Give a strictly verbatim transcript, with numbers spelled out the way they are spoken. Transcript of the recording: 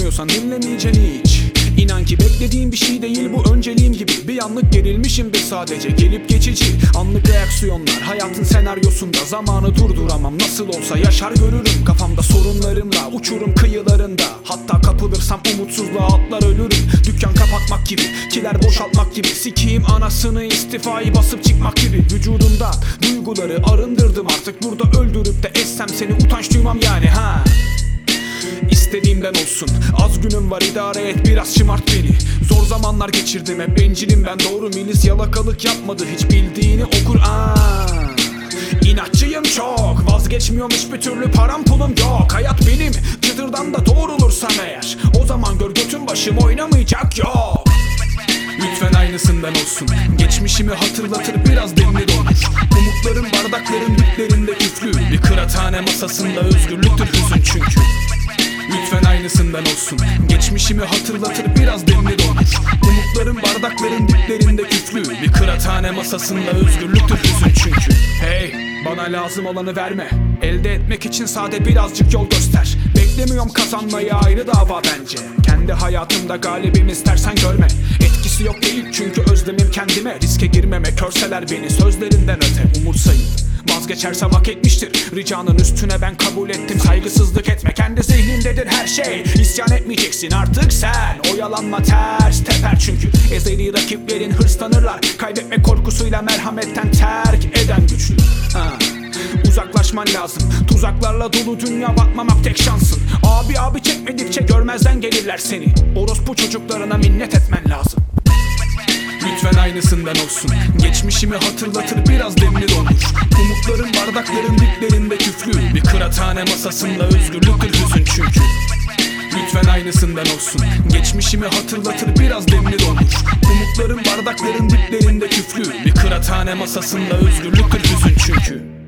Anlamıyorsan dinlemeyeceksin hiç. İnan ki beklediğim bir şey değil bu, önceliğim gibi. Bir anlık gerilmişimdir sadece, gelip geçici anlık reaksiyonlar hayatın senaryosunda. Zamanı durduramam, nasıl olsa yaşar görürüm. Kafamda sorunlarımla uçurum kıyılarında. Hatta kapılırsam umutsuzluğa atlar ölürüm. Dükkan kapatmak gibi, kiler boşaltmak gibi. Sikiyim anasını, istifayı basıp çıkmak gibi. Vücudumda duyguları arındırdım artık. Burada öldürüp de essem seni utanç duymam yani ha. İstediğimden olsun, az günüm var, idare et, biraz şımart beni. Zor zamanlar geçirdim, hep bencilim ben, doğru. Milis yalakalık yapmadı, hiç bildiğini okur. Aa, İnatçıyım çok, vazgeçmiyorum hiçbir türlü, param pulum yok. Hayat benim, çıtırdan da doğrulursam eğer, o zaman gör götüm başım oynamayacak yok. Lütfen aynısından olsun, geçmişimi hatırlatır, biraz demli doldur. Umutlarım bardakların diplerinde küflü, bir kıraathane masasında özgürlüktür hüzün çünkü. Lütfen aynısından olsun, geçmişimi hatırlatır, biraz demli doldur. Umutlarım bardakların diplerinde küflü, bir kıraathane masasında özgürlüktür hüzün çünkü. Hey, bana lazım olanı verme, elde etmek için sade birazcık yol göster. Beklemiyorum kazanmayı, ayrı dava bence. Kendi hayatımda galibim, istersen görme. Etkisi yok değil çünkü özlemim kendime. Riske girmeme, körseler beni sözlerinden öte. Umursayıp vazgeçersem hak etmiştir. Ricanın üstüne ben kabul ettim, saygısızlık etme. Kendi zihnindedir her şey, isyan etmeyeceksin artık sen. Oyalanma, ters teper çünkü. Ezeli rakiplerin hırslanırlar, kaybetme korkusuyla merhametten terk eden güçlü. Ha. Uzaklaşman lazım, tuzaklarla dolu dünya, bakmamak tek şansın. Abi abi çekmedikçe görmezden gelirler seni. Orospu çocuklarına minnet etmen lazım. Lütfen aynısından olsun, geçmişimi hatırlatır, biraz demli doldur. Umutların bardakların diplerinde küflü, bir kıraathane masasında özgürlüktür hüzün çünkü. Lütfen aynısından olsun, geçmişimi hatırlatır, biraz demli doldur. Umutların bardakların diplerinde küflü, bir kıraathane masasında özgürlüktür hüzün çünkü.